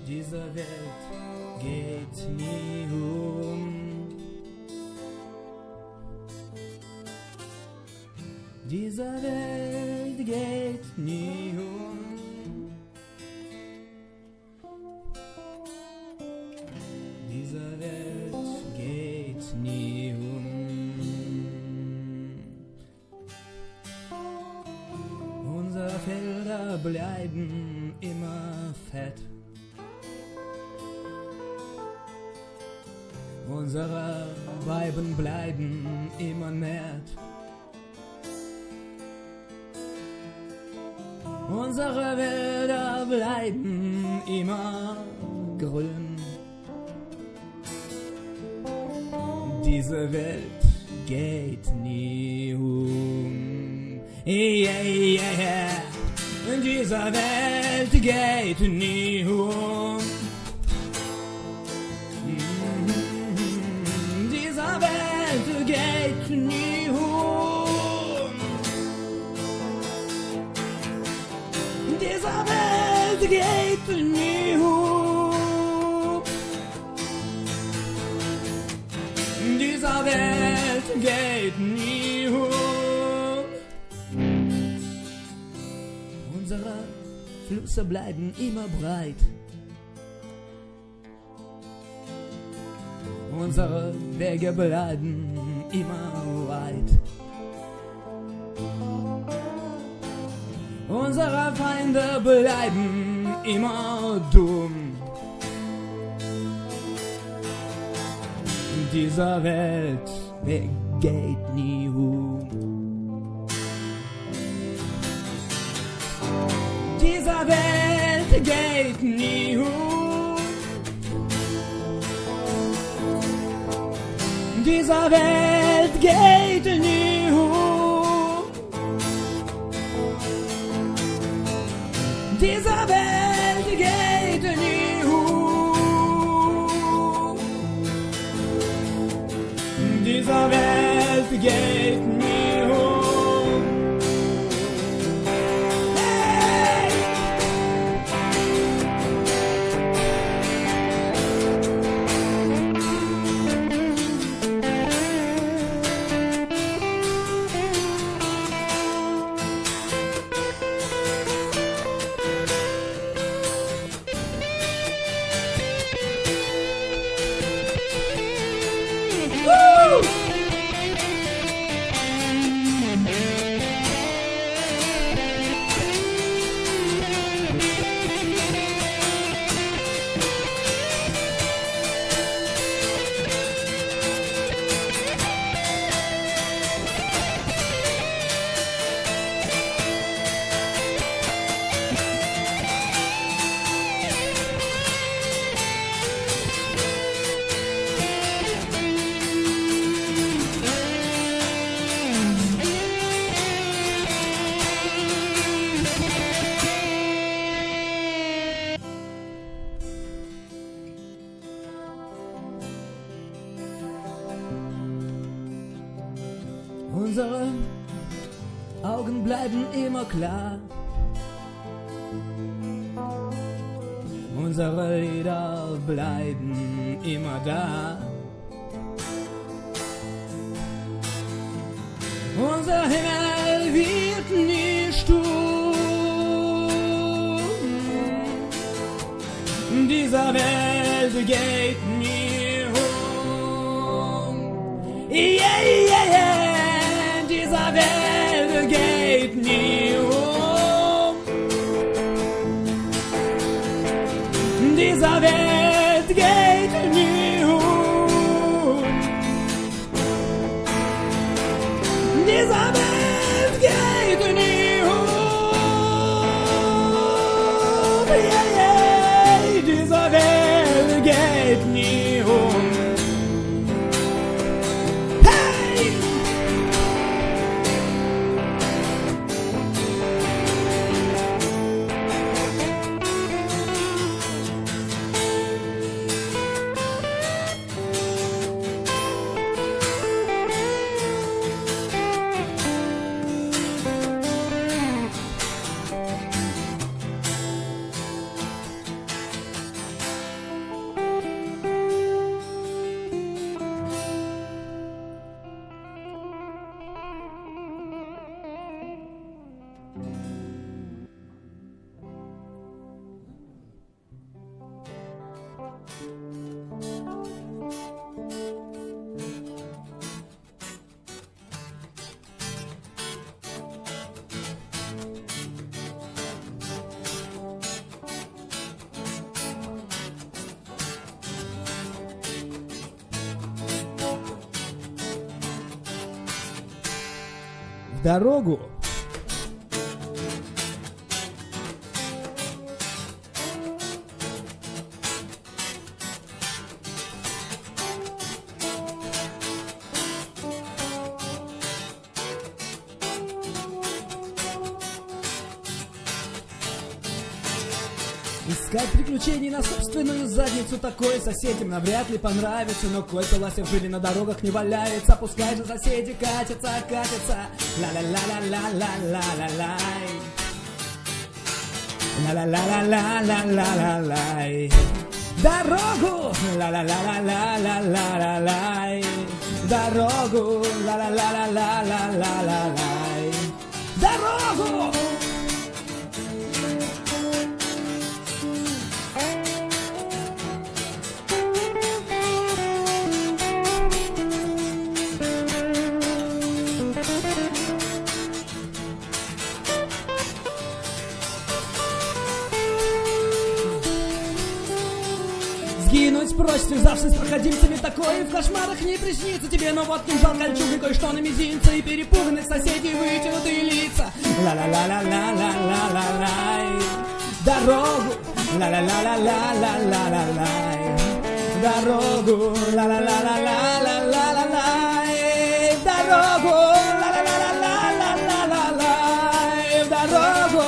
Diese Welt geht nie um. Diese Welt geht nie um. Diese Welt geht nie um. Unsere Felder bleiben immer fett. Unsere Weiben bleiben immer nett. Unsere Wälder bleiben immer grün. Diese Welt geht nie um. Yeah, yeah, yeah. Diese Welt geht nie um. Diese Welt geht nie um. Diese Welt geht nie um. Diese Welt geht nie um. Unsere Flüsse bleiben immer breit. Unsere Wege bleiben immer weit. Unsere Feinde bleiben immer dumm. Dieser Welt geht nie um. Dieser Welt geht nie um. Dieser Welt geht nie um. Dieser Welt geht nie um. Dieser Welt geht nie um. Hey! Unsere Augen bleiben immer klar. Unsere Lieder bleiben immer da. Unser Himmel wird nie stumm. Dieser Welt geht nie um. Yeah, yeah, yeah. Dieser Welt geht nie um. Dieser Welt geht nie um. Dieser Welt geht nie um. Yeah, yeah. Dieser Welt geht nie um. дорогу. Искать приключений на собственную задницу, такое соседям навряд ли понравится. Но кольца ластьев жили на дорогах не валяются, пускай же соседи катятся, катятся. Ла-ла-ла-ла-ла-ла-ла-ла-лай. Ла-ла-ла-ла-ла-ла-ла-ла-лай. Дорогу! Ла-ла-ла-ла-ла-ла-ла-лай. Дорогу! Ла-ла-ла-ла-ла-ла-ла-лай. Дорогу! Сгинуть прочь, связавшись с проходимцами, такое в кошмарах не приснится тебе. Но вот кинжал, кольчуга, кое-что на мизинце, и перепуганных соседей вытянутые лица. Ла-ла-ла-ла-ла-ла-ла-ла-лай. Дорогу! Ла-ла-ла-ла-ла-ла-ла-ла-лай. Дорогу! Ла-ла-ла-ла-ла-ла-ла-лай. Дорогу! Ла-ла-ла-ла-ла-ла-ла-лай. Дорогу!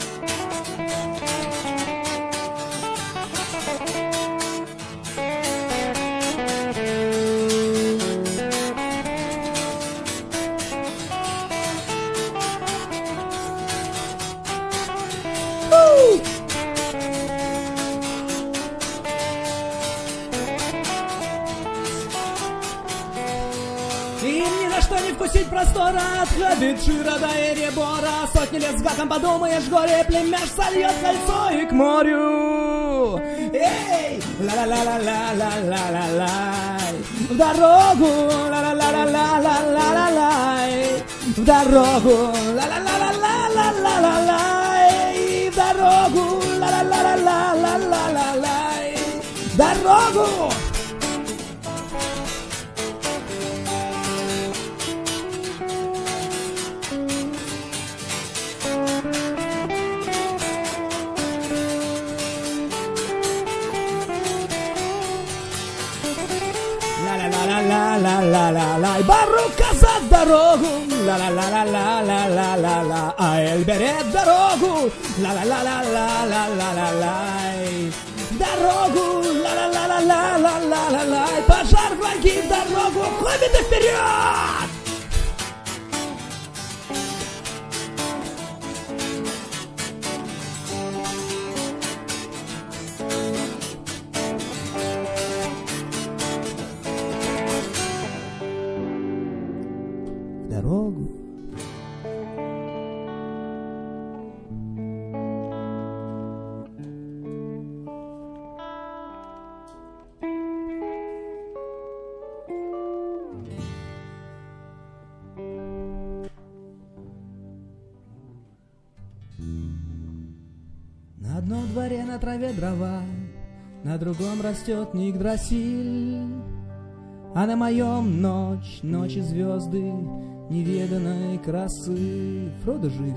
Им ни за что не вкусить простора, от Хабиджира до Эребора. Сотни лет с гаком подумаешь, горе племяш сольет кольцо и к морю. Эй! Ла-ла-ла-ла-ла-ла-ла-лай. В дорогу! Ла-ла-ла-ла-ла-ла-ла-лай. В дорогу! Ла-ла-ла-ла-ла-ла-ла-лай. В дорогу! Ла-ла-ла-ла-ла-ла-лай. Дорогу! Ла-ла-ла-ла-ла-ла-ла-ла. Барука за дорогу. Ла-ла-ла-ла-ла-ла-ла-ла. А Эль берет дорогу. Ла-ла-ла-ла-ла-ла-ла-ла-лай. Дорогу. Ла-ла-ла-ла-ла-ла-ла-лай. Пожар, враги в дорогу. Хоббиты вперед! Дорогу. На одном дворе на траве дрова, на другом растет Игдрасиль, а на моем ночь, ночи звезды неведанной красы. Фродо жив.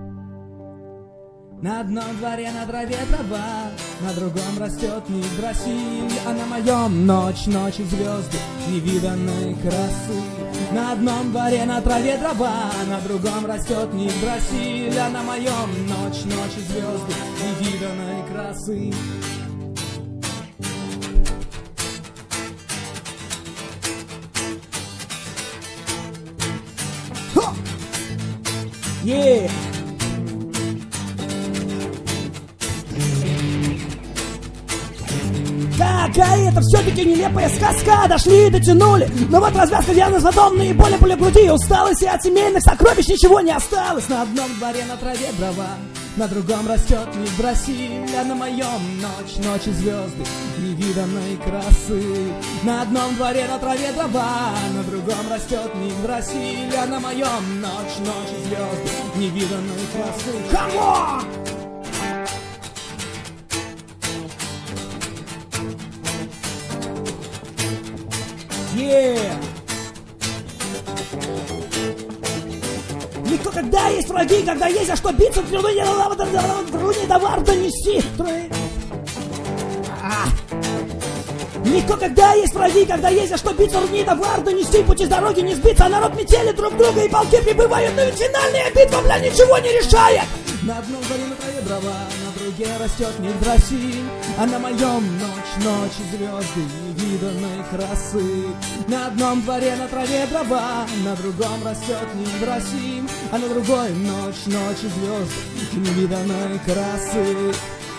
На одном дворе на траве трава, на другом растет Игдрасиль, а на моем ночь, ночи звезды невиданной красы. На одном дворе на траве трава, на другом растет Игдрасиль, а на моем ночь, ночи звезды невиданной красы. Yeah. Какая это все-таки нелепая сказка. Дошли, дотянули, но вот развязка явно знакомая. Боли, боли в груди, усталость, и от семейных сокровищ ничего не осталось. На одном дворе на траве дрова, на другом растет Игдрасиль, а на моем ночь, ночи звезды невиданной красы. На одном дворе на траве дрова, на другом растет Игдрасиль, а на моем ночь, ночи звезды невиданной красы. Come on! Yeah! когда есть враги, когда есть за что биться, в труне товар донести. Легко, когда есть враги, когда есть за что биться, не товар донести, пути с дороги не сбиться, а народ метели друг друга и полки прибывают, но ведь финальная битва, бля, ничего не решает. На одном дворе на траве дрова, на друге растет Мигдрасиль, а на моем ночь звезды невиданной красы. На одном дворе на траве дрова, на другом растет Мигдрасиль, а на другой ночь звезды невиданной красы.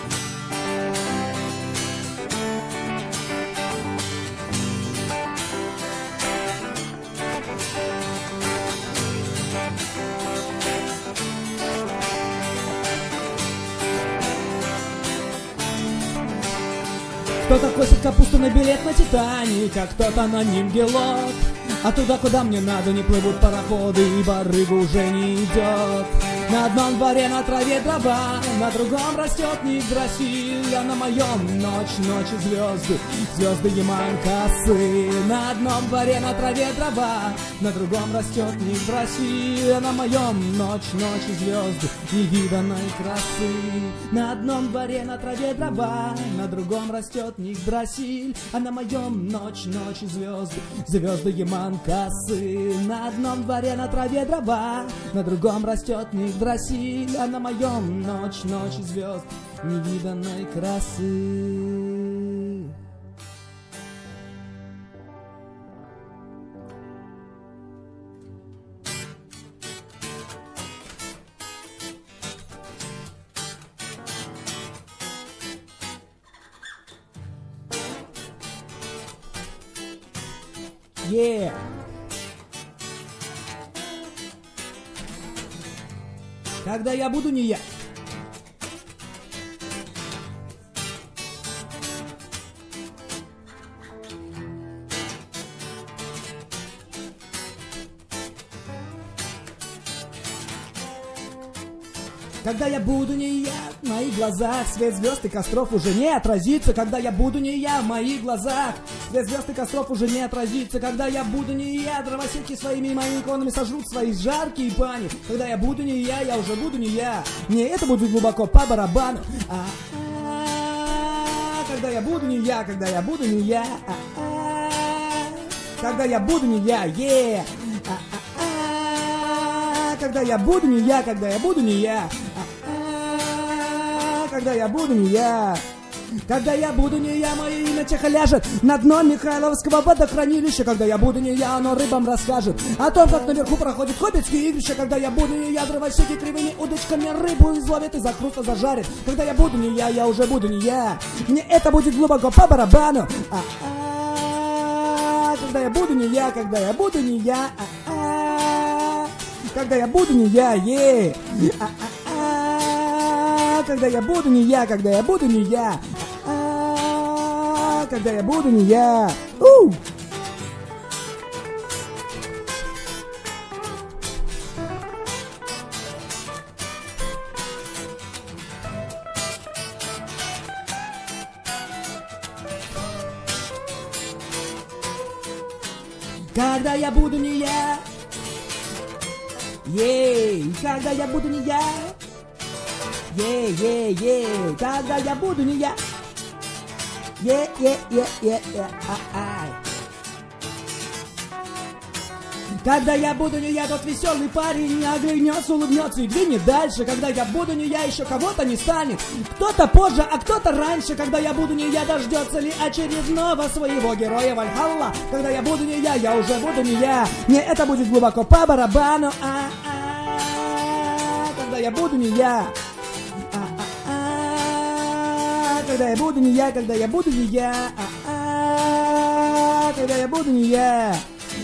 Кто-то косит капусту на билет на Титаник, а кто-то на ним гелот. А туда, куда мне надо, не плывут пароходы, и барыга уже не идет. На одном дворе на траве дрова, на другом растет Мигдрасиль, а на моем ночь звезды Яманкасы. На одном дворе на траве дрова, на другом растет Мигдрасиль, а на моем ночь звезды невиданной красы. На одном дворе на траве дрова, на другом растет Мигдрасиль, а на моем ночь звезды Яманкасы. На одном дворе на траве дрова, на другом растет Мигдрасиль, а на моем ночь звезд невиданной красы. Yeah. Когда я буду не я. Когда я буду не я, в моих глазах свет звезд и костров уже не отразится. Когда я буду не я, в моих глазах свет звезд и костров уже не отразится. Когда я буду не я, дровосеки своими моими клонами сожрут свои жаркие бани. Когда я буду не я уже буду не я. Мне это будет глубоко по барабану. Когда я буду не я, когда я буду не я. Когда я буду не я, когда я буду не я, когда я буду не я. Когда я буду не я. Когда я буду не я, мое имя тихо ляжет на дно Михайловского водохранилища. Когда я буду не я, оно рыбам расскажет о том, как наверху проходит хоббитские игрища. Когда я буду не я, дровосеки кривыми удочками рыбу изловят и за хруста зажарит. Когда я буду не я уже буду не я. Мне это будет глубоко по барабану. Когда я буду не я, когда я буду не я. Когда я буду не я, когда я буду не я, когда я буду не я. Когда я буду не я. Когда я буду не я. Когда я буду не я. Когда я буду не я. Когда я буду не я, тот веселый парень не оглянется, улыбнется и двинет дальше. Когда я буду не я, еще кого-то не станет. Кто-то позже, а кто-то раньше. Когда я буду не я, дождется ли очередного своего героя Вальхалла. Когда я буду не я уже буду не я. Мне это будет глубоко по барабану. Когда я буду не я. Когда я буду не я, когда я буду не я. Когда я буду не я.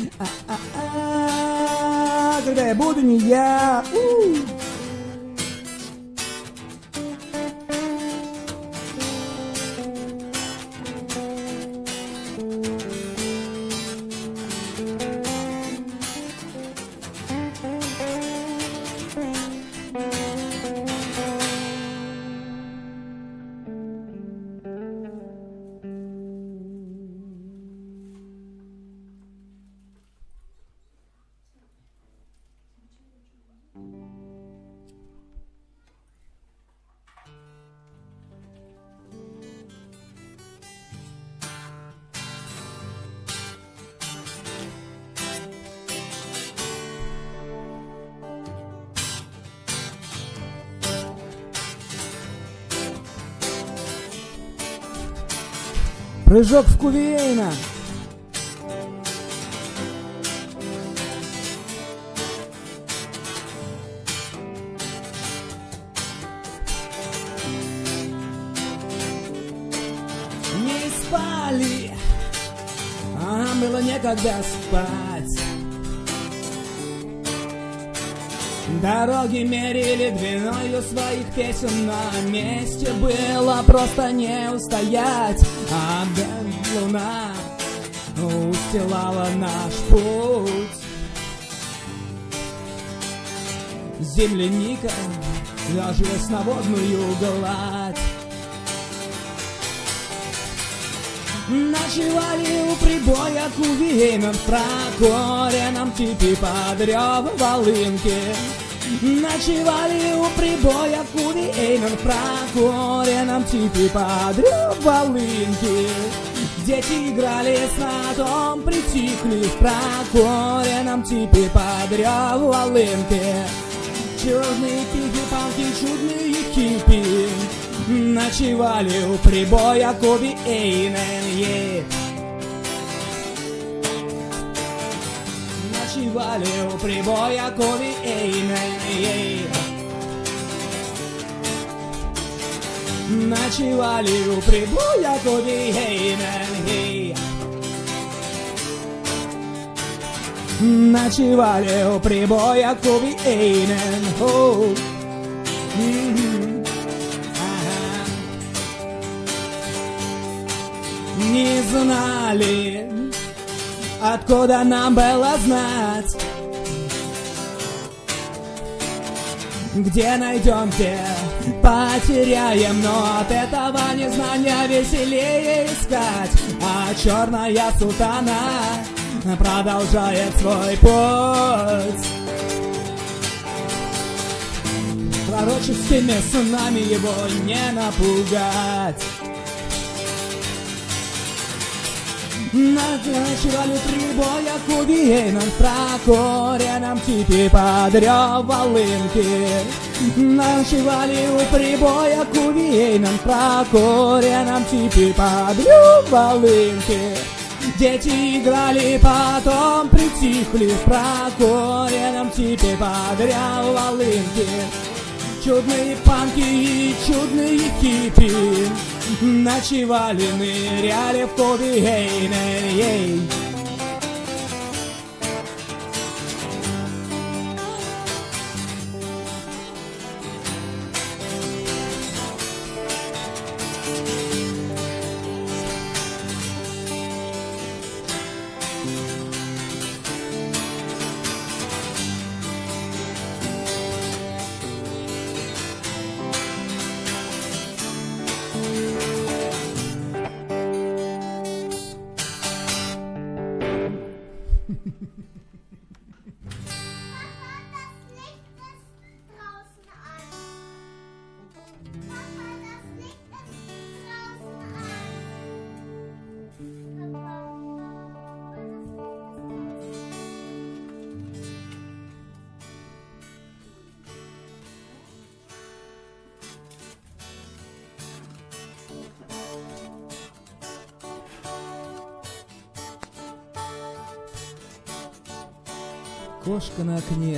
Когда я буду не я. Прыжок в Кувейна. Не спали, а нам было некогда спать. Дороги мерили длиною своих песен, на месте было просто не устоять. А луна устилала наш путь. Земляника ложилась на водную гладь. Ночевали у прибоя Кувейна, в прокуренном типе под рев волынки. Ночевали у прибоя Кувейна, в прокуренном типе под рев волынки. Дети играли с натом, притихли в прокуренном типе под рев волынки. Чудные пики-палки, чудные хиппи ночевали у прибоя Кувейна. Ночевали у прибоя Кувейна. Ночевали у прибоя Кувейна. Ночевали у прибоя Кувейна. Не знали, откуда нам было знать, где найдем, где потеряем, но от этого незнания веселее искать. А черная сутана продолжает свой путь. Пророческими снами его не напугать. Ночевали прибоя Кувейна, в прокуренном типе под рев волынки. Ночевали у прибоя Кувейна, в прокуренном типе под рев волынки. Дети играли, потом притихли в прокуренном типе под рев волынки. Чудные панки и чудные хиппи ночевали, ныряли в Кувейна. Кошка на окне.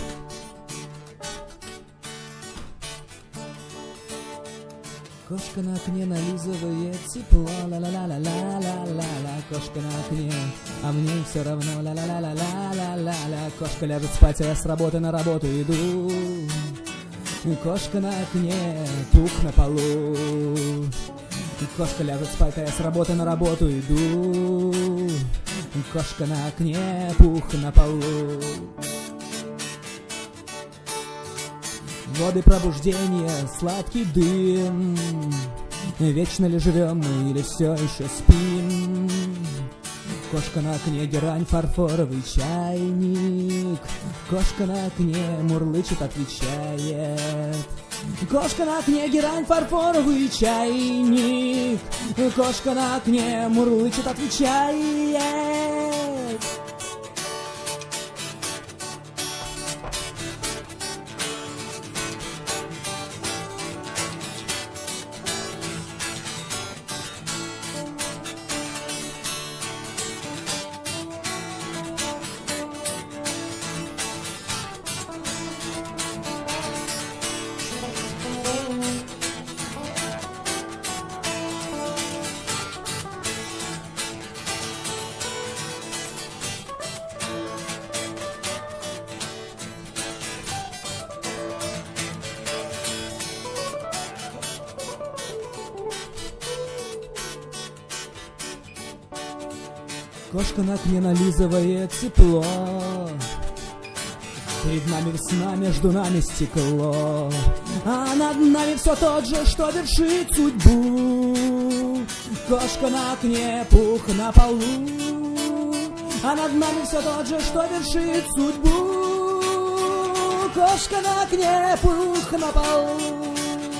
Кошка на окне нализывает тепло, ла-ла-ла-ла-ла-ла-ла-ла. Кошка на окне, а мне все равно, ла-ла-ла-ла-ла-ла-ла. Кошка ляжет спать, а я с работы на работу иду. Кошка на окне, пух на полу. Кошка ляжет спать, а я с работы на работу иду. Кошка на окне, пух на полу. Воды пробуждения, сладкий дым. Вечно ли живем мы или все еще спим? Кошка на окне, герань, фарфоровый чайник. Кошка на окне, мурлычет, отвечает. Кошка на окне, герань, фарфоровый чайник. Кошка на окне, мурлычет, отвечает. Кошка на окне нализывает тепло. Перед нами весна, между нами стекло. А над нами все тот же, что вершит судьбу. Кошка на окне, пух на полу. А над нами все тот же, что вершит судьбу. Кошка на окне, пух на полу.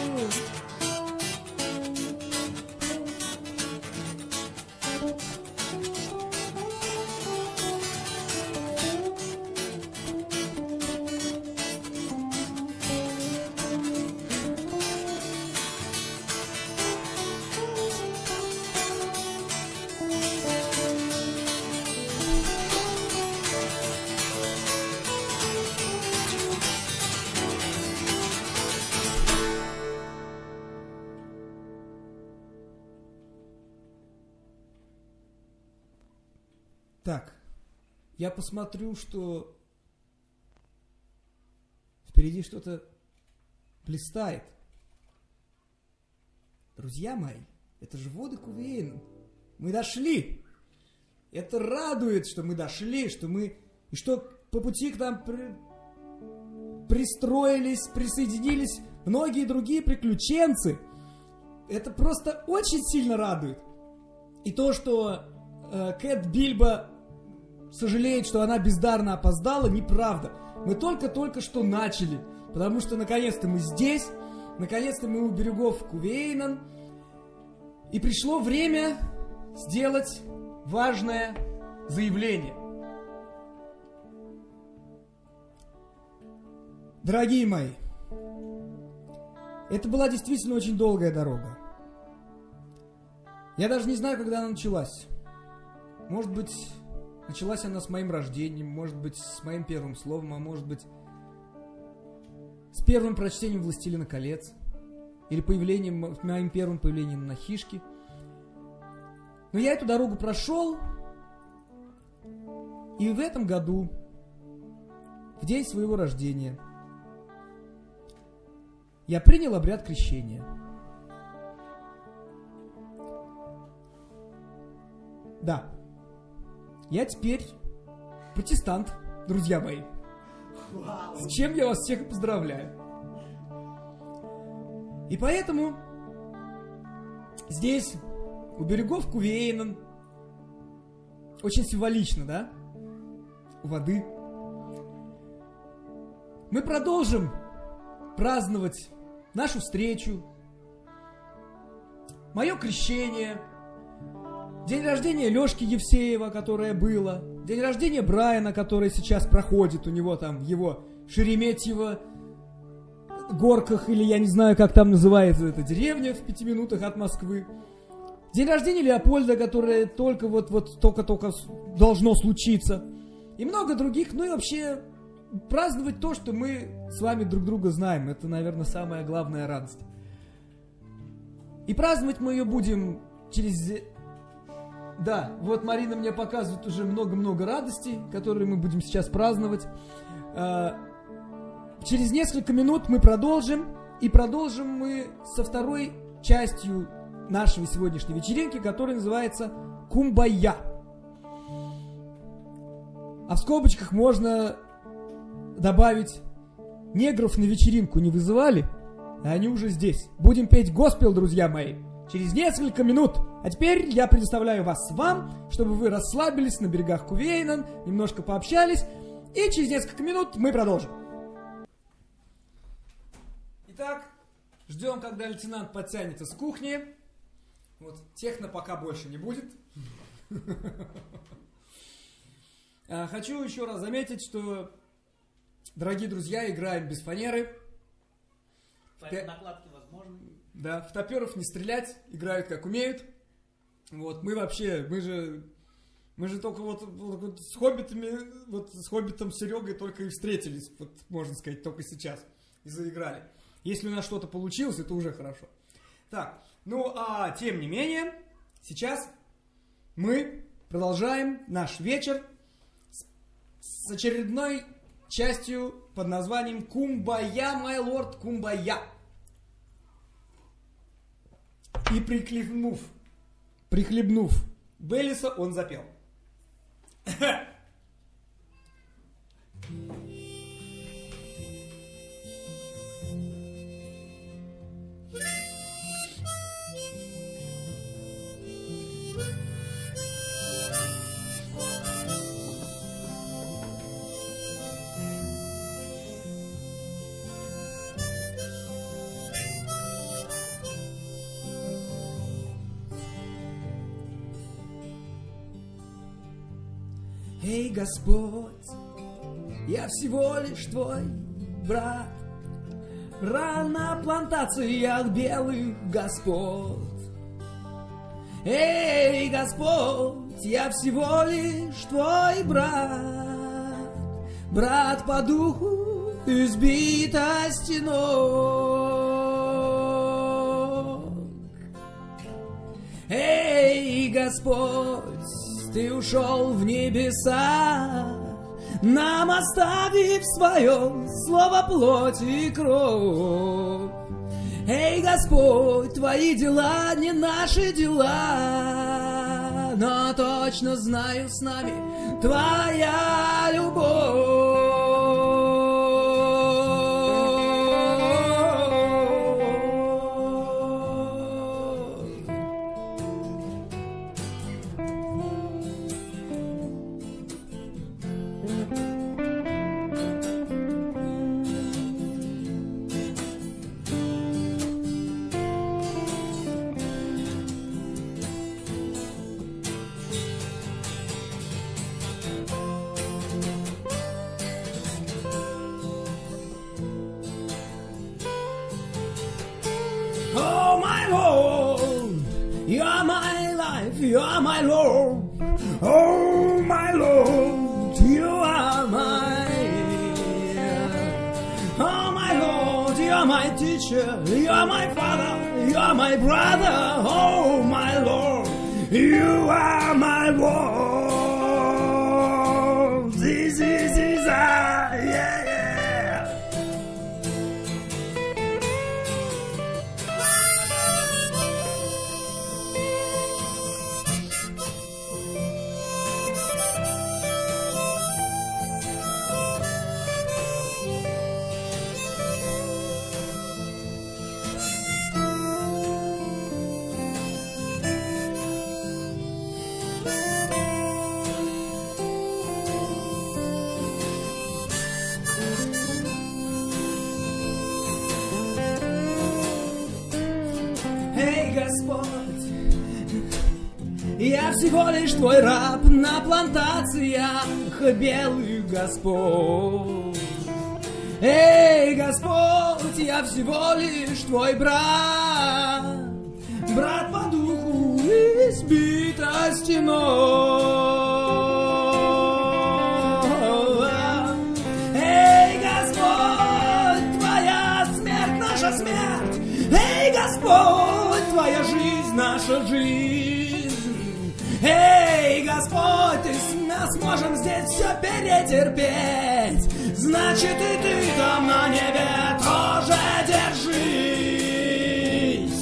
Так, я посмотрю, что впереди что-то блистает. Друзья мои, это же воды Кувейна. Мы дошли. Это радует, что мы дошли, что мы... И что по пути к нам пристроились, присоединились многие другие приключенцы. Это просто очень сильно радует. И то, что Кэт Бильбо сожалеет, что она бездарно опоздала, неправда. Мы только что начали, потому что наконец-то мы здесь, наконец-то мы у берегов Кувейнан, и пришло время сделать важное заявление. Дорогие мои, это была действительно очень долгая дорога. Я даже не знаю, когда она началась. Может быть, началась она с моим рождением, может быть, с моим первым словом, а может быть, с первым прочтением «Властелина колец» или моим первым появлением на Хишке. Но я эту дорогу прошел, и в этом году, в день своего рождения, я принял обряд крещения. Да. Я теперь протестант, друзья мои. С чем я вас всех поздравляю. И поэтому здесь, у берегов Кувейнан, очень символично, да? У воды. Мы продолжим праздновать нашу встречу, мое крещение, день рождения Лешки Евсеева, которое было, день рождения Брайана, который сейчас проходит у него там в его Шереметьево горках, или я не знаю, как там называется эта деревня в 5 минутах от Москвы. День рождения Леопольда, которое только только должно случиться. И много других, ну и вообще праздновать то, что мы с вами друг друга знаем. Это, наверное, самая главная радость. И праздновать мы ее будем через... Да, вот Марина мне показывает уже много-много радостей, которые мы будем сейчас праздновать. Через несколько минут мы продолжим. И продолжим мы со второй частью нашей сегодняшней вечеринки, которая называется «Кумбайя». А в скобочках можно добавить: негров на вечеринку не вызывали, а они уже здесь. Будем петь госпел, друзья мои, через несколько минут. А теперь я предоставляю вас вам, чтобы вы расслабились на берегах Кувейнан, немножко пообщались, и через несколько минут мы продолжим. Итак, ждем, когда лейтенант подтянется с кухни. Вот, техно пока больше не будет. Хочу еще раз заметить, что, дорогие друзья, играем без фанеры. Накладки возможны. Да, в топеров не стрелять, играют как умеют. Вот, мы же только вот с хоббитами, вот с хоббитом Серегой только и встретились, вот можно сказать, только сейчас, и заиграли. Если у нас что-то получилось, это уже хорошо. Так, ну а тем не менее, сейчас мы продолжаем наш вечер с очередной частью под названием «Кумбайя, май лорд, кумбайя». И прихлебнув Беллиса, он запел. Эй, Господь, я всего лишь твой брат, на плантациях белых Господь. Эй, Господь, я всего лишь твой брат по духу избитости ног. Эй, Господь, ты ушел в небеса, нам оставив свое слово, плоть и кровь. Эй, Господь, твои дела не наши дела, но точно знаю, с нами твоя любовь. Oh, my Lord, you are my life, you are my Lord. Oh, my Lord, you are my... Oh, my Lord, you are my teacher, you are my father, you are my brother. Oh, my Lord, you are my world. This is I, yeah, yeah. Господь, я всего лишь твой раб на плантациях белых Господь. Эй, Господь, я всего лишь твой брат по духу избитости ног. Эй, Господь, твоя смерть наша смерть. Эй, Господь, твоя жизнь наша жизнь. Эй, Господь, мы сможем здесь все перетерпеть. Значит, и ты там на небе тоже держись.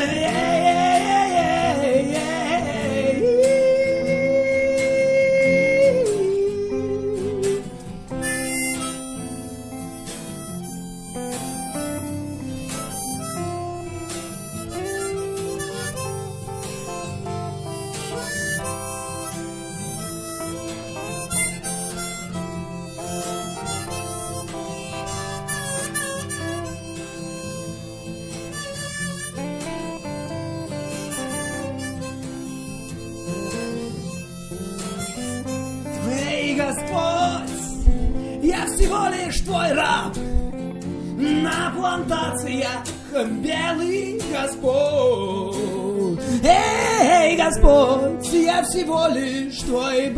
Господь, я всего лишь твой раб на плантациях белый Господь. Эй, Господь, я всего лишь твой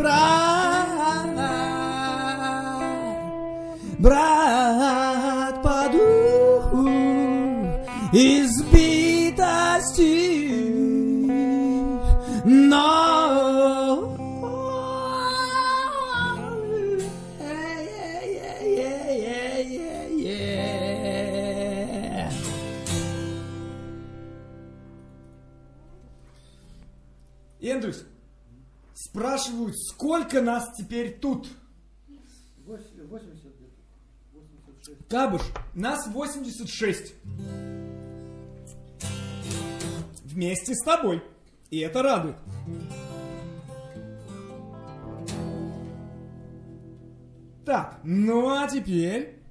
брат по духу избитости, но Enдрюс, Спрашивают, сколько нас теперь тут? 80 где-то. 86. Кабыш, нас 86. Вместе с тобой. И это радует. Так, ну а теперь...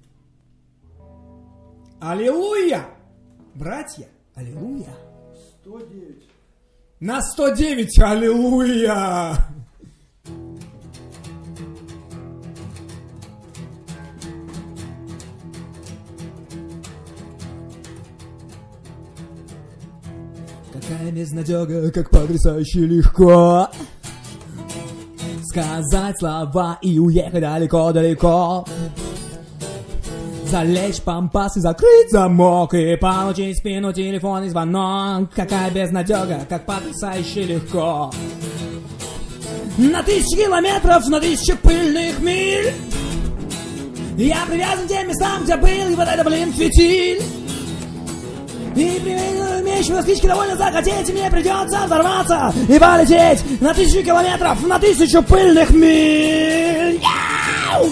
Аллилуйя! Братья, аллилуйя! 109. На 109, аллилуйя! Какая безнадега, как потрясающе легко сказать слова и уехать далеко-далеко. Залечь пампас и закрыть замок и получить в спину телефонный звонок. Какая безнадега, как потрясающе легко. На 1000 километров, на 1000 пыльных миль я привязан к тем местам, где был, и вот это, блин, фитиль. И имеющий москвички довольно захотеть, мне придется взорваться и полететь на 1000 километров, на 1000 пыльных миль. Яу!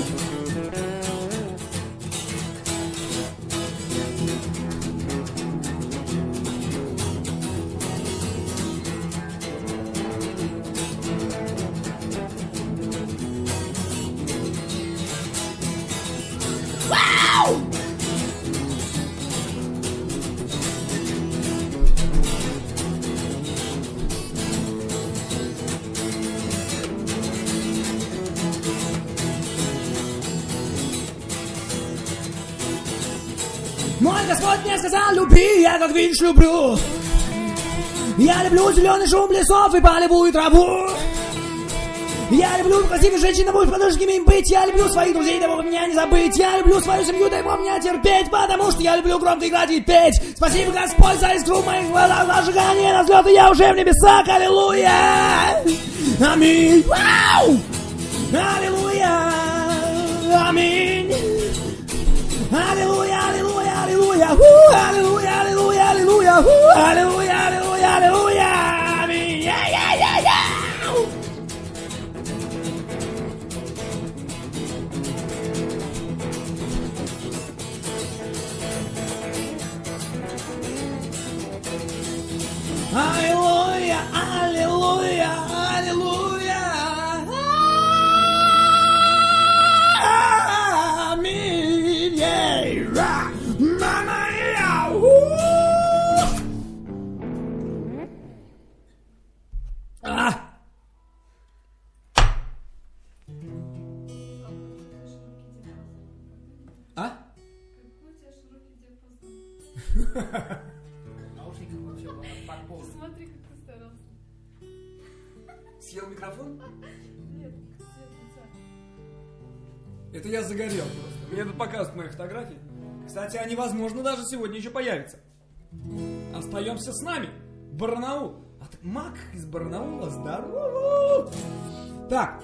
Мой Господь мне сказал, люби, я как видишь люблю. Я люблю зеленый шум лесов и полевую траву. Я люблю красивых женщин, будь подушками им быть. Я люблю своих друзей, дай Бог меня не забыть. Я люблю свою семью, дай Бог меня терпеть. Потому что я люблю громко играть и петь. Спасибо, Господь, за искру в моих глазах, за зажигание на взлет, и я уже в небесах. Аллилуйя! Аминь! Вау! Аллилуйя! Аминь! Аллилуйя, аллилуйя, аллилуйя! Аллилуйя, аллилуйя, аллилуйя! Аллилуйя, аллилуйя, аллилуйя! Аминь! Я! Аллилуйя, аллилуйя, аллилуйя. Аминь. Мама, я. Смотри, как ты старался. Съел микрофон? Нет, цвет лица. Это я загорел просто. Мне тут показывают мои фотографии. Кстати, они, возможно, даже сегодня еще появятся. Остаемся с нами. Барнаул. А так Мак из Барнаула. Здорово! Так.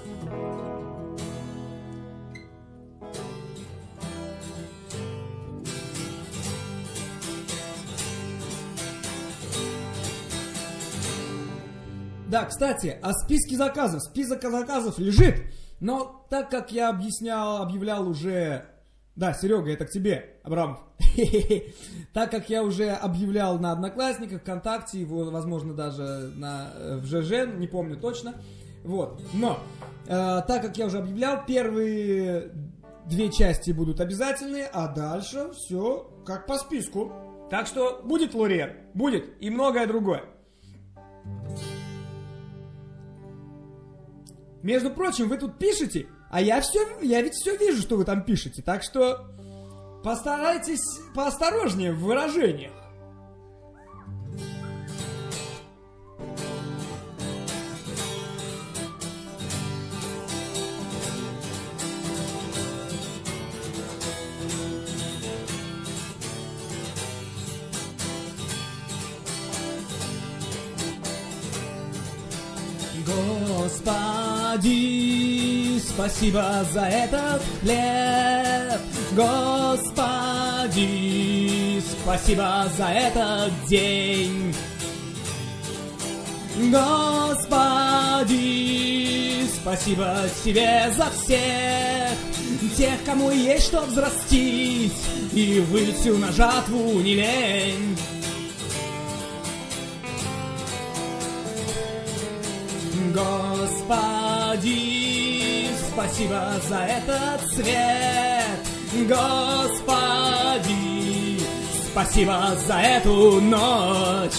Да, кстати, о списке заказов. Список заказов лежит. Но так как я объявлял уже... Да, Серега, это к тебе, Абрамов. Так как я уже объявлял на Одноклассниках, ВКонтакте, возможно, даже в ЖЖ, не помню точно. Вот. Но, так как я уже объявлял, первые 2 части будут обязательные, а дальше все как по списку. Так что будет Лурьер, будет и многое другое. Между прочим, вы тут пишете, а я ведь все вижу, что вы там пишете, так что постарайтесь поосторожнее в выражениях. Господи, спасибо за этот хлеб. Господи, спасибо за этот день. Господи, Спасибо тебе за всех тех, кому есть что взрастить, и выйти на жатву не лень. Господи, спасибо за этот свет. Господи, спасибо за эту ночь.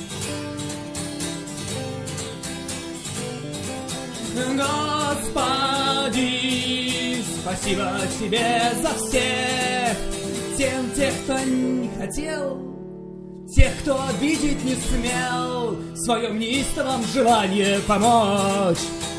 Господи, спасибо тебе за всех тех, кто не хотел, тех, кто обидеть не смел, в своем неистовом желании помочь.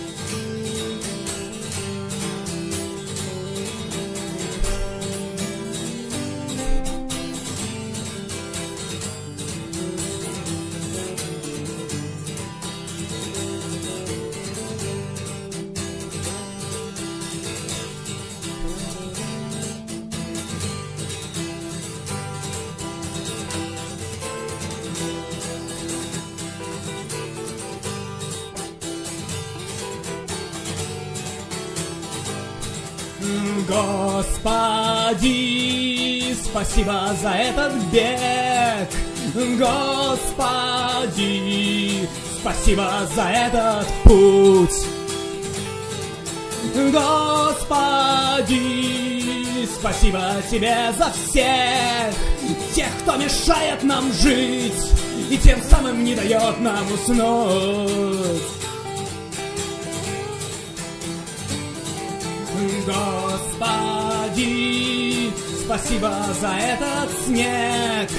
Господи, спасибо за этот бег. Господи, спасибо за этот путь. Господи, спасибо тебе за всех тех, кто мешает нам жить и тем самым не дает нам уснуть. Господи, спасибо за этот снег.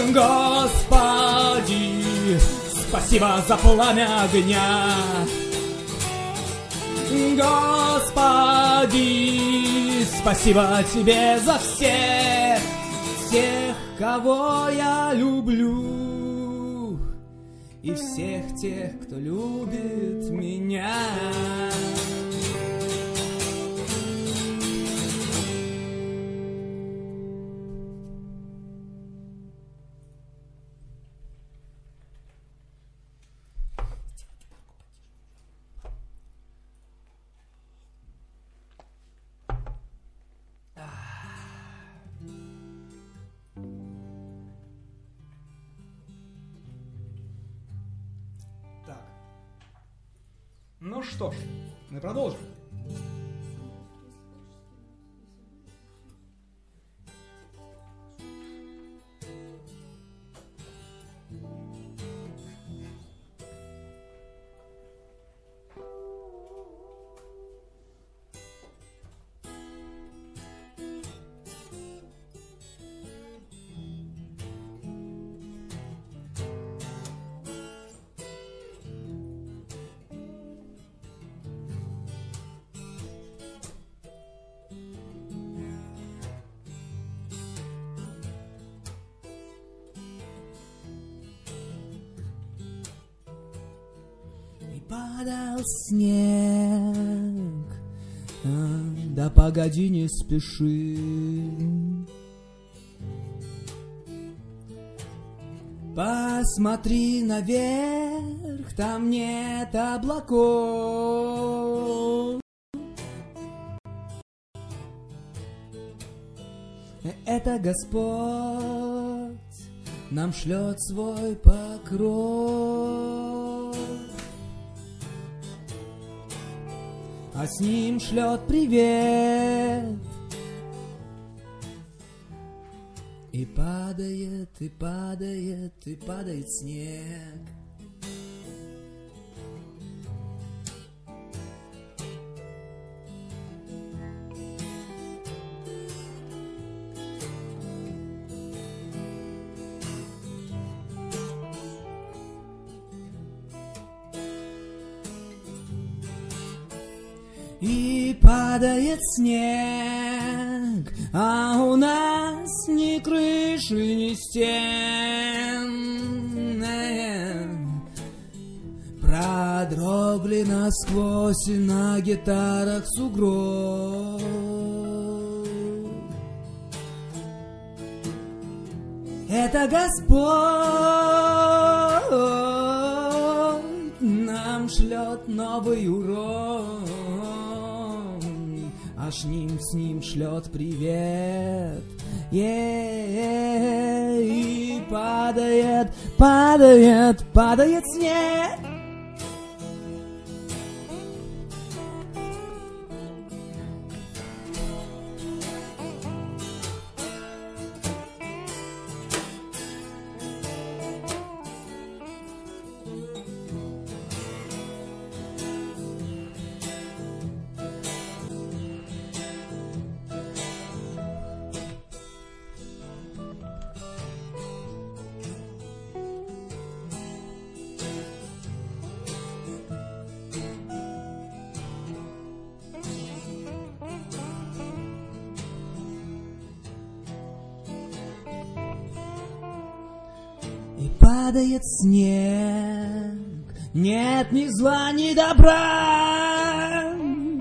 Господи, спасибо за пламя огня. Господи, спасибо тебе за всех кого я люблю, и всех тех, кто любит меня. Ну что ж, мы продолжим. Падал снег, да погоди, не спеши. Посмотри наверх, там нет облаков. Это Господь нам шлет свой покров. А с ним шлет привет. И падает, и падает, и падает снег. И падает снег, а у нас ни крыши, ни стен. Продрогли насквозь, и на гитарах сугроб. Это Господь нам шлет новый урок. Наш нимф с ним шлет привет. И падает, падает, падает снег. Падает снег, нет ни зла, ни добра.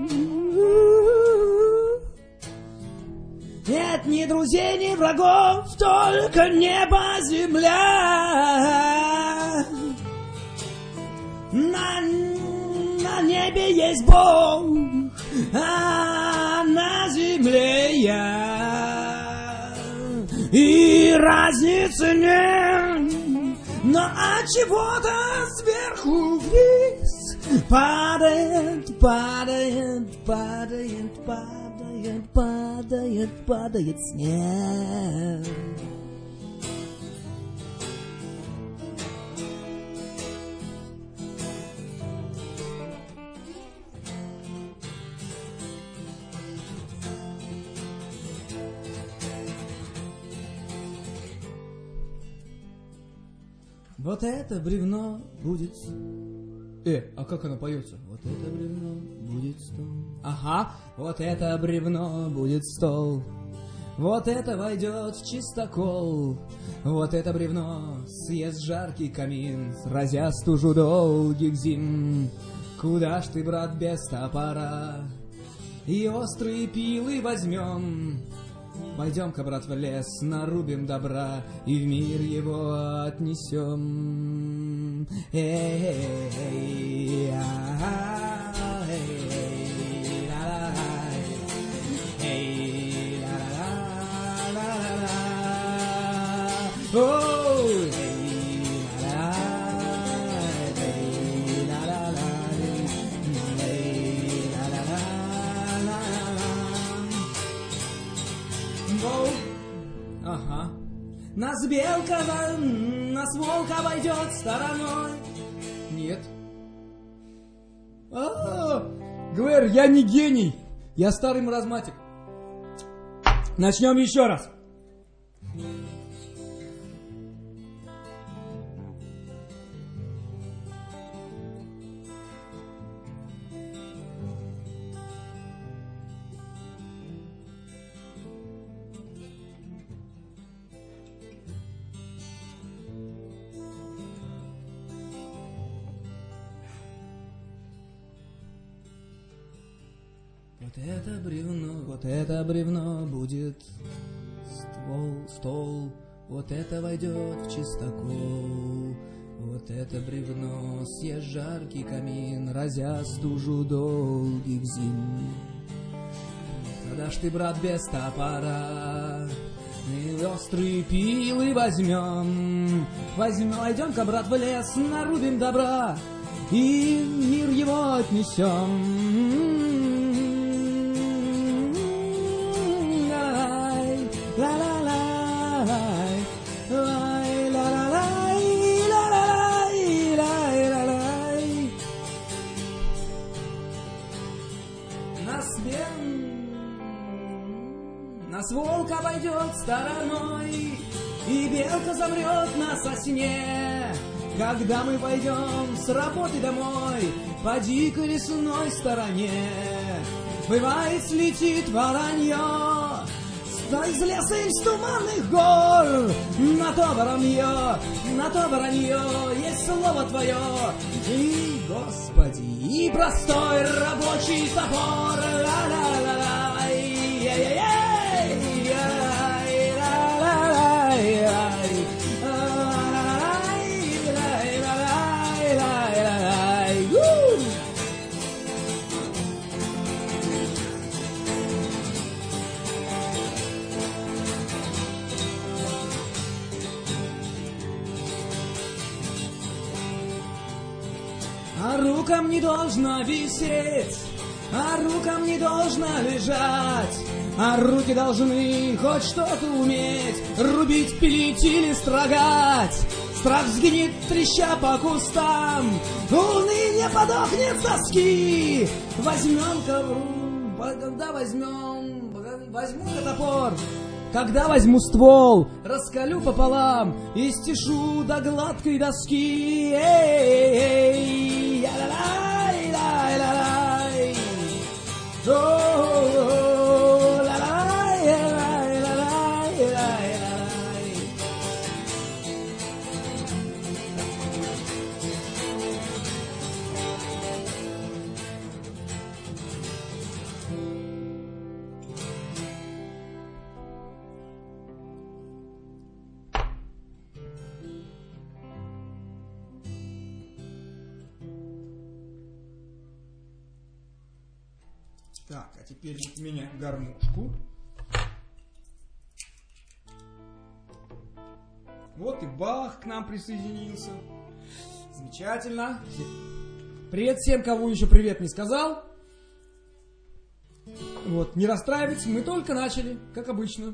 Нет ни друзей, ни врагов, только небо, земля. На небе есть Бог, а на земле я. И разницы нет. Но от чего-то сверху вниз падает, падает, падает, падает, падает, падает снег. Вот это бревно будет... а как оно поется? Вот это бревно будет стол. Ага, вот это бревно будет стол. Вот это войдет в чистокол. Вот это бревно съест жаркий камин, разя стужу долгих зим. Куда ж ты, брат, без топора? И острые пилы возьмем. Пойдем-ка, брат, в лес, нарубим добра и в мир его отнесем. Эй, ага. Нас белка, нас волк обойдет стороной. Нет. Глэр, я не гений. Я старый маразматик. Начнем еще раз. Вот это бревно будет стол, вот это войдет в чистокол. Вот это бревно съест жаркий камин, разя стужу долгих зим. Когда ж ты, брат, без топора, мы острые пилы возьмем. Пойдем-ка, брат, в лес, нарубим добра и мир его отнесем. Нас волк обойдет стороной, и белка замрет на сосне. Когда мы пойдем с работы домой по дикой лесной стороне, бывает, слетит воронье из леса или с туманных гор. На то воронье есть слово твое, и, Господи, и простой рабочий топор. Ла-ла-ла-ла, рукам не должно висеть, а рукам не должно лежать, а руки должны хоть что-то уметь, рубить, пилить или строгать. Страх сгинет, треща по кустам, уныние подохнет с тоски. Возьмем ковру, когда возьму я топор, когда возьму ствол, раскалю пополам и стишу до гладкой доски. Эй, ля-ля-лай, ля-ля-лай. О, ля-лай, ля-лай, ля-лай, ля-лай. Так, а теперь меняем гармошку. Вот и Бах к нам присоединился. Замечательно. Привет всем, кому еще привет не сказал. Вот, не расстраивайтесь, мы только начали, как обычно.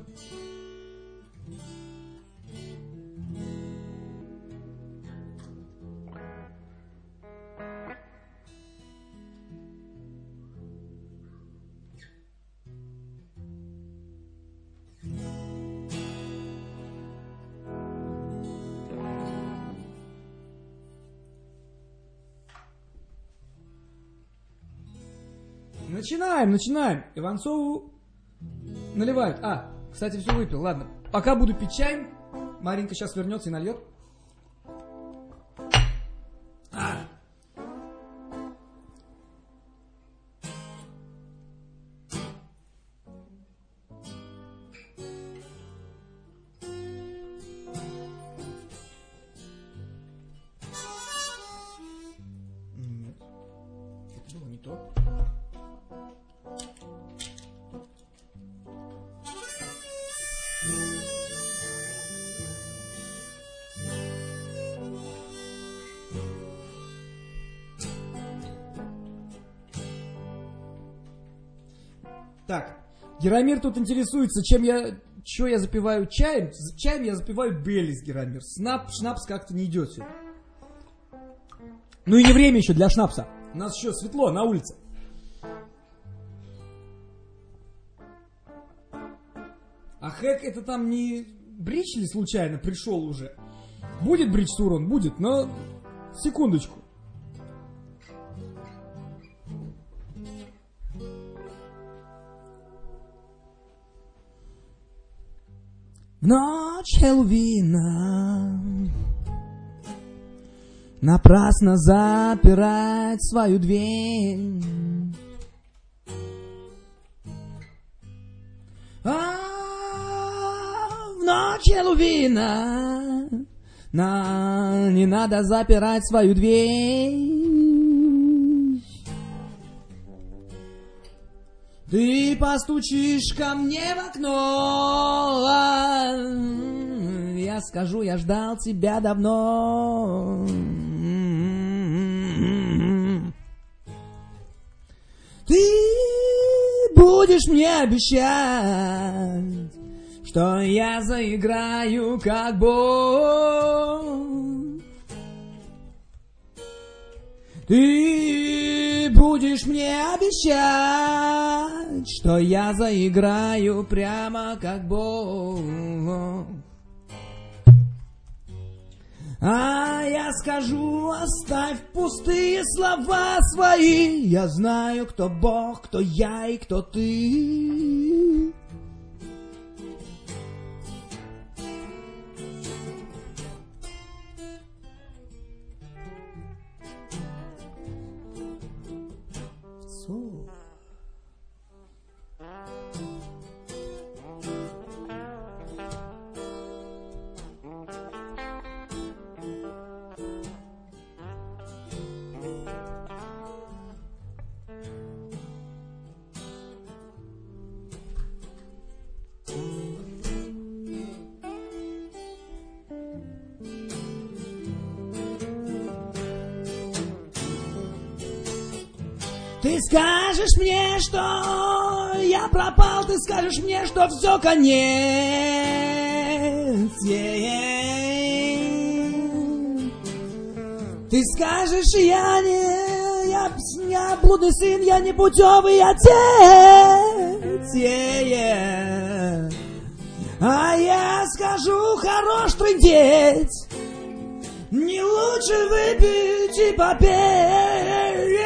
Начинаем. Иванцову наливают. А, кстати, все выпил. Ладно, пока буду пить чай, Маринка сейчас вернется и нальет. Нет, это было не то. Так, Герамир тут интересуется, что я запиваю чаем. Чаем я запиваю Беллис, Герамир. Шнапс как-то не идет сюда. Ну и не время еще для шнапса. У нас еще светло на улице. А Хэк это там не Брич ли случайно пришел уже? Будет Брич Сурон? Будет, но секундочку. В ночь Хэллоуина напрасно запирать свою дверь. В ночь Хэллоуина не надо запирать свою дверь. Ты постучишь ко мне в окно, я скажу, я ждал тебя давно. Ты будешь мне обещать, что я заиграю как Бог. Ты будешь мне обещать, что я заиграю прямо как Бог. А я скажу, оставь пустые слова свои. Я знаю, кто Бог, кто я и кто ты. Ты скажешь мне, что я пропал, ты скажешь мне, что все конец. Ты скажешь, я не блудный сын, я не путевый отец. А я скажу, хорош трындеть, не лучше выпить и попеть.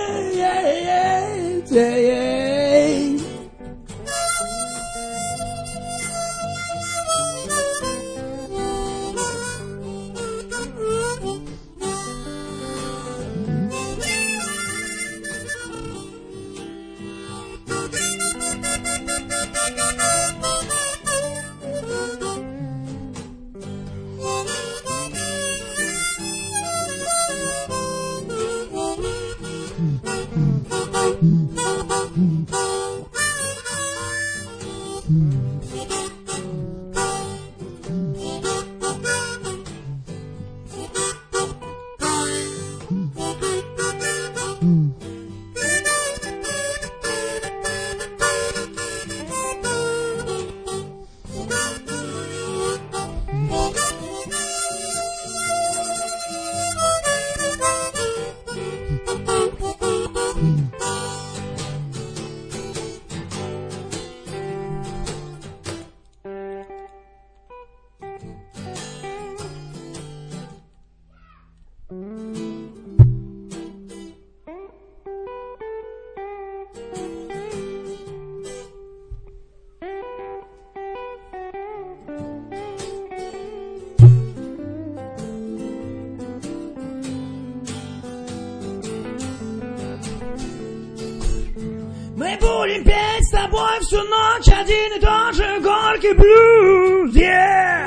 Мы будем петь с тобой всю ночь один и тот же горький блюз, yeah!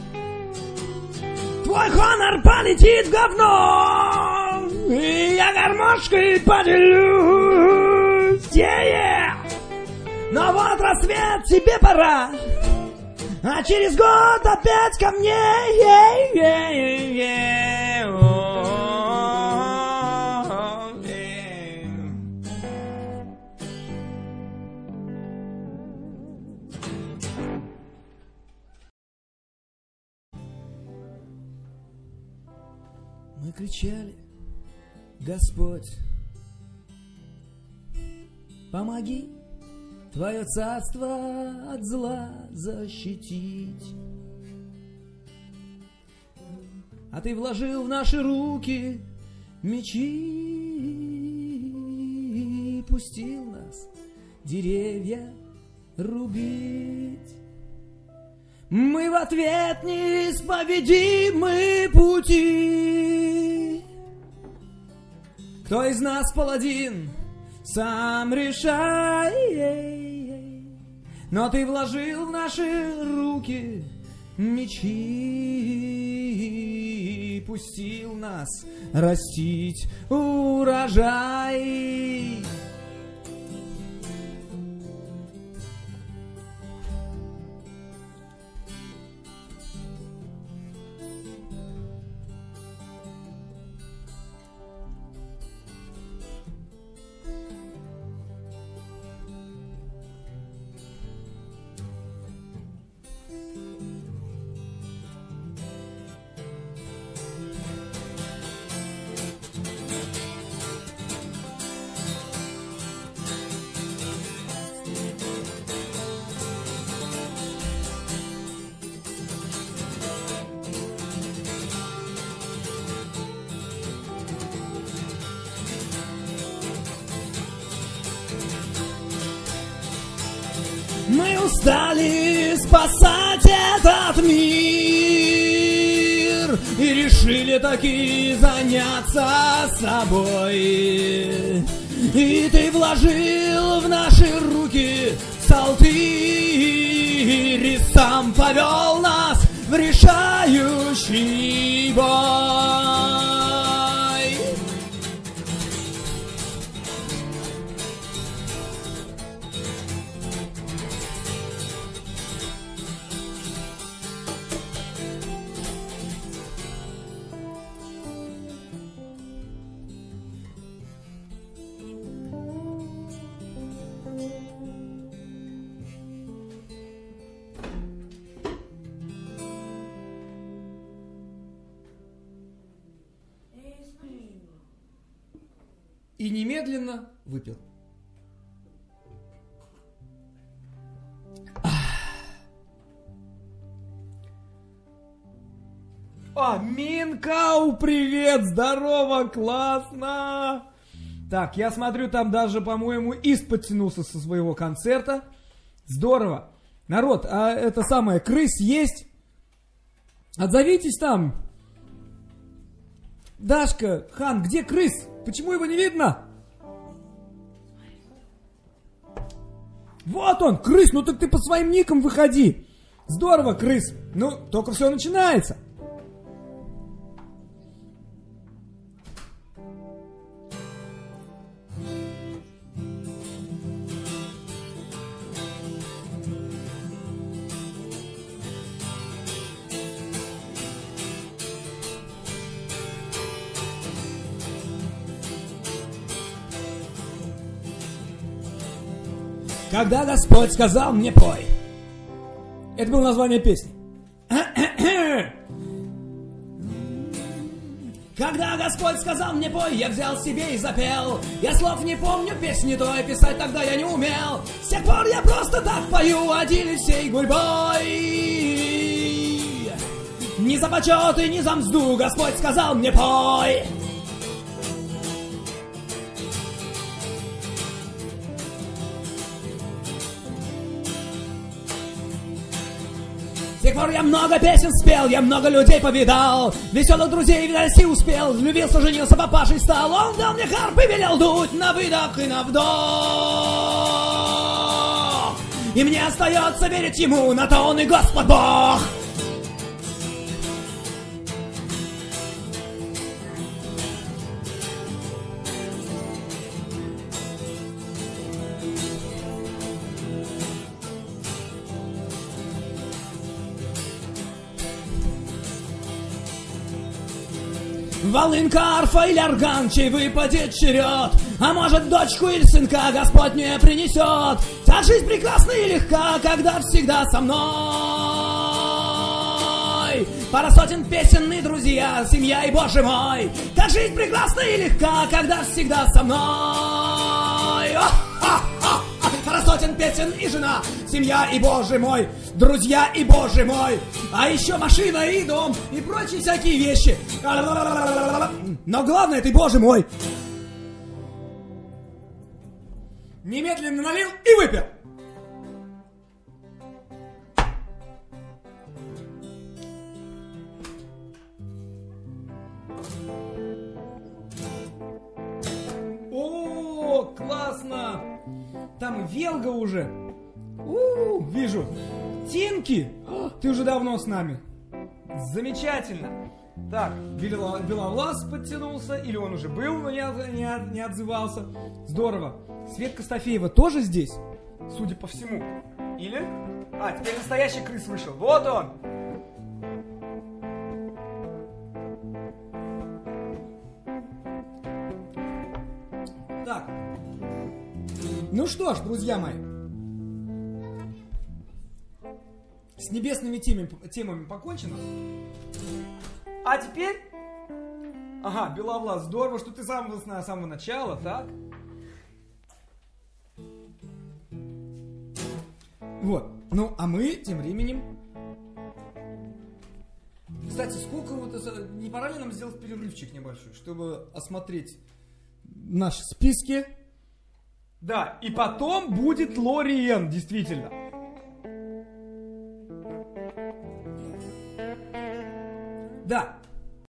Твой хонор полетит в говно, и я гармошкой поделюсь, yeah! Но вот рассвет, тебе пора, а через год опять ко мне, yeah, yeah, yeah, oh. Мы кричали: Господь, помоги Твое царство от зла защитить. А Ты вложил в наши руки мечи и пустил нас деревья рубить. Мы в ответ неисповедимы пути. Кто из нас паладин, сам решай. Но Ты вложил в наши руки мечи и пустил нас растить урожай. Мы устали спасать этот мир и решили таки заняться собой. И Ты вложил в наши руки псалтырь и сам повел нас в решающий бой. и немедленно выпил. Минкау, привет, здорово, классно. Так, я смотрю, там даже, по-моему, Ист подтянулся со своего концерта. Здорово. Народ, а это самое, крыс есть? Отзовитесь там. Дашка, Хан, где крыс? Почему его не видно? Вот он, крыс, ну так ты по своим никам выходи. Здорово, крыс. Ну, только все начинается. Когда Господь сказал мне пой. Это было название песни. Когда Господь сказал мне пой, я взял себе и запел. Я слов не помню, песни той писать тогда я не умел. С тех пор я просто так пою один и всей гурьбой. Ни за почет и ни за мзду Господь сказал мне пой. С тех пор я много песен спел, я много людей повидал. Веселых друзей видать и успел. Влюбился, женился, папашей стал. Он дал мне харп и велел дуть на выдох и на вдох. И мне остается верить ему, на то он и Господь Бог. Волынка, арфа или орган, чей выпадет черед. А может, дочку или сынка Господь мне принесет. Вся жизнь прекрасна и легка, когда всегда со мной. Пара сотен песен и друзья, семья и Боже мой. Как жизнь прекрасна и легка, когда всегда со мной. Пара сотен песен и жена, семья и Боже мой, друзья и Боже мой, а еще машина и дом и прочие всякие вещи. Но главное, ты Боже мой. Немедленно налил и выпил. О, классно! Там и Велга уже. Вижу. Тинки, ты уже давно с нами. Замечательно. Так, Беловлас подтянулся, или он уже был, но не отзывался. Здорово. Светка Стафеева тоже здесь, судя по всему. Или? Теперь настоящий крыс вышел. Вот он. Так. Ну что ж, друзья мои. С небесными темами покончено. А теперь... Ага, Беловлас, здорово, что ты с самого начала, так? Вот. Ну, а мы тем временем... Кстати, сколько вот... Не пора ли нам сделать перерывчик небольшой, чтобы осмотреть наши списки? Да, и потом будет Лориен, действительно. Да,